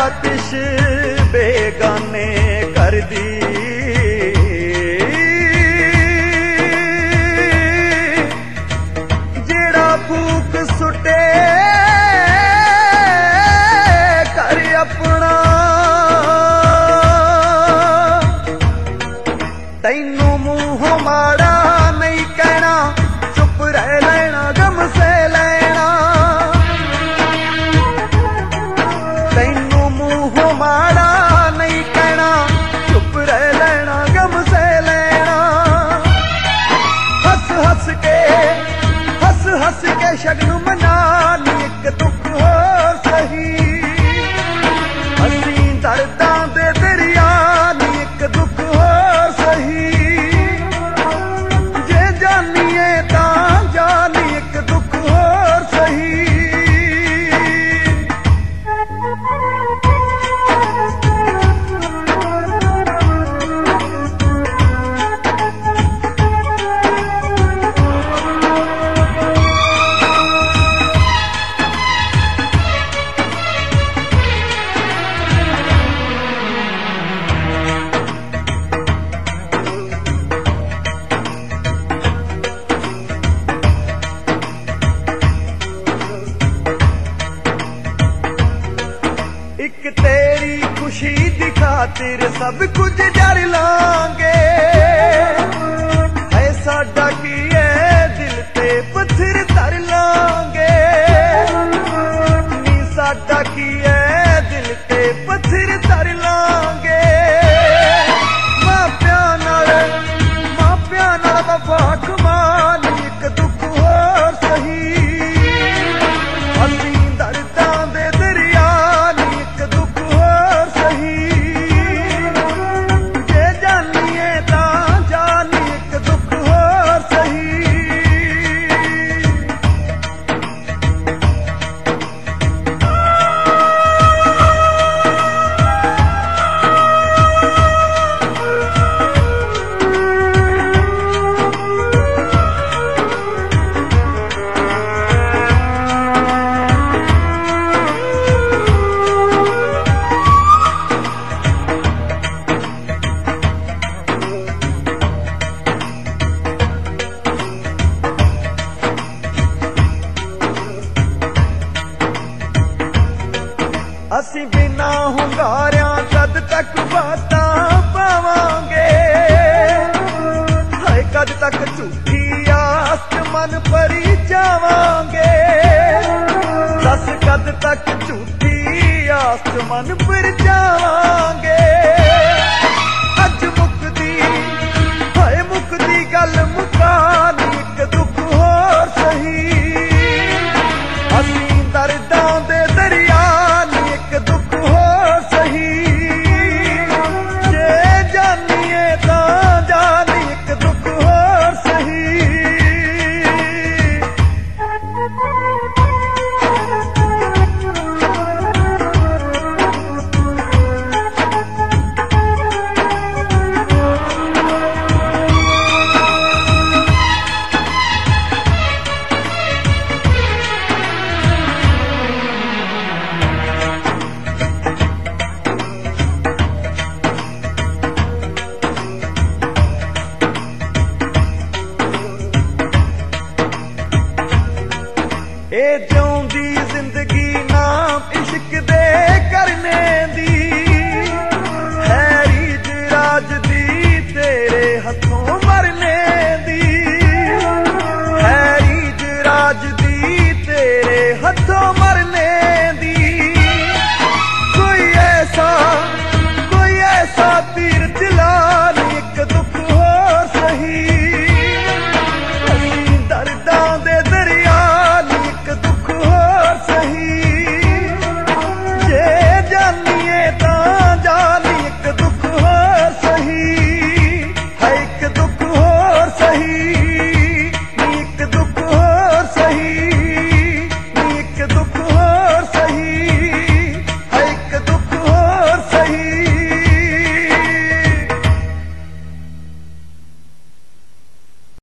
आतिश बेगाने कर दी जेड़ा फूक सुटे कर अपना तैनू मूंह माड़ा नहीं कहना चुप रह लेना गम से लेना तैनू मूंह माड़ा नहीं कहना चुप रह लेना गम से लेना हस हस के शगन मना ली एक दुख होर सही असीं दर्दां दे दरिया नी एक दुख होर सही जे जानीए तां जानी एक दुख होर सही एक तेरी खुशी दी खातिर सब कुछ जर लांगे है साडा की है दिल ते पत्थर धर लांगे नी साडा की है दिल ते पत्थर धर लांगे मापियां नाल वफा कमाल एक दुख होर सही असीं दर्दां दे दरिया असीं बिना हुंगारियां कद तक बातां पावांगे हाय कद तक झूठी आस मन भरी जावांगे दस कद तक झूठी आस मन भर जावांगे अज मुकदी हाय मुकदी गल मुकानी एक दुख होर सही असीं दर्दां दे दरिया दुख होर सही जे जानीए तां जानी एक दुख होर सही ए जिउंदी जिंदगी नाम इश्क दे करने दी हैरी राज दी तेरे हथों मरने दी हैरी राज दी तेरे हथों मरने दी कोई ऐसा तीर दिला नी एक दुख होर सही असीं दर्दां दे दरिया दुख होर सही जे जानीए तां जानी एक दुख होर सही है एक दुख होर सही एक दुख होर सही